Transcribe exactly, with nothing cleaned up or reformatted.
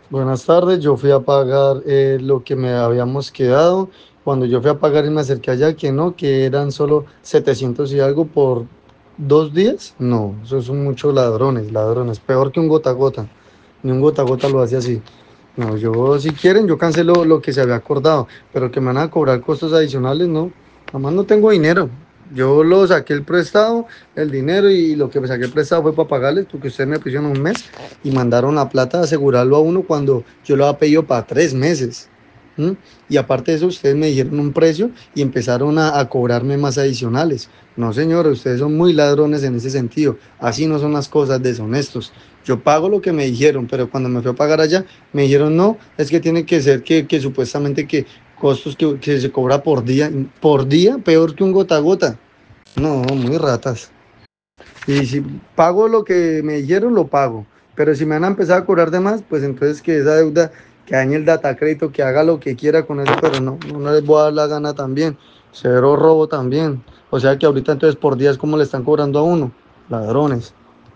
Buenas tardes, yo fui a pagar eh, lo que me habíamos quedado. Cuando yo fui a pagar y me acerqué allá, que no, que eran solo setecientos y algo por dos días. No, esos son muchos ladrones, ladrones, peor que un gota a gota. Ni un gota a gota lo hace así. No, yo si quieren, yo cancelo lo que se había acordado, pero que me van a cobrar costos adicionales, no. Además no tengo dinero. Yo lo saqué el prestado, el dinero y lo que me saqué el prestado fue para pagarles porque ustedes me pusieron un mes y mandaron la plata a asegurarlo a uno cuando yo lo había pedido para tres meses. ¿M? Y aparte de eso, ustedes me dijeron un precio y empezaron a, a cobrarme más adicionales. No, señor, ustedes son muy ladrones en ese sentido. Así no son las cosas, deshonestos. Yo pago lo que me dijeron, pero cuando me fui a pagar allá, me dijeron, no, es que tiene que ser que, que supuestamente que costos que, que se cobra por día, por día, peor que un gota a gota. No, muy ratas. Y si pago lo que me dijeron, lo pago. Pero si me van a empezar a cobrar de más, pues entonces que esa deuda, que dañe el data crédito, que haga lo que quiera con eso, pero no, no, no les voy a dar la gana también. Cero robo también. O sea que ahorita entonces por días, ¿cómo le están cobrando a uno? Ladrones.